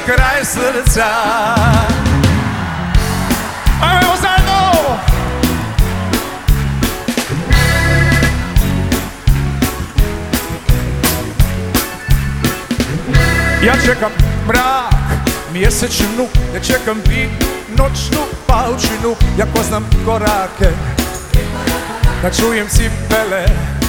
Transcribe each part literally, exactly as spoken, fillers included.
kraj srca. Ajmo zajedno! Ja čekam mrak mjesečnu, ja čekam vi noćnu paučinu. Ja poznam korake, da čujem cipele.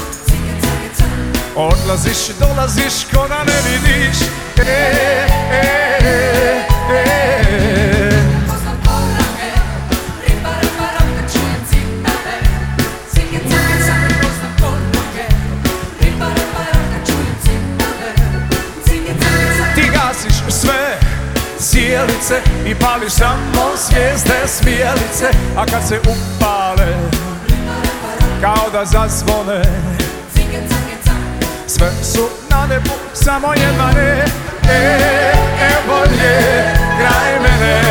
Odlaziš, dolaziš, ko da ne vidiš. E, e, e, e. Poznam korake, riba, riba, raka, čujem cipele. Cige, cige, cage, poznam korake, riba, riba, raka, čujem cipele. Cige, cige, cage. Ti gasiš sve sjelice i pališ samo zvijezde smijelice, a kad se upale kao da zazvone, sve su na nebu, samo jedna ne. E, evo je kraj mene.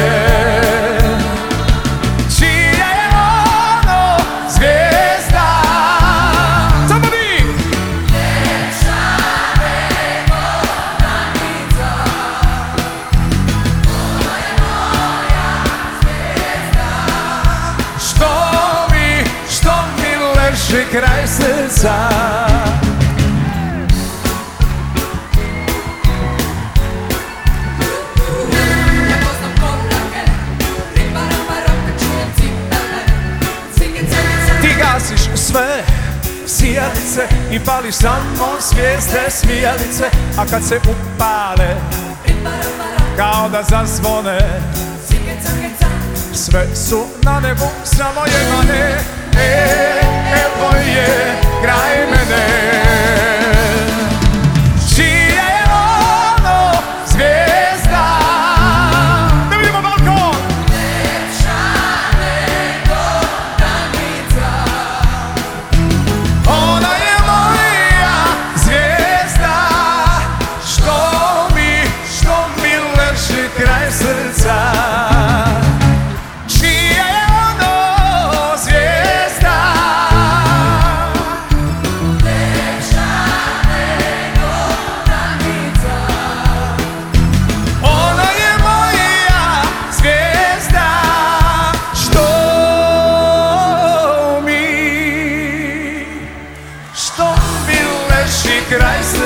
Čija je ono zvijezda? Samo vi! Ljepša nego planica. Ona je moja zvijezda. Što mi, što mi leži kraj srca? Gasiš sve sjelice i pališ samo zvijezde smijelice, a kad se upale kao da zazvone, sve su na nebu, samo jedna ne. E, evo je kraj mene. Čija je ono zvijezda? Da vidimo balkon! Ljepša nego planica. Ona je moja zvijezda, što mi, što mi leži kraj srca. Čija je ono zvijezda? Ljepša nego planica. Ona je moja zvijezda, što mi, što mi leži kraj srca.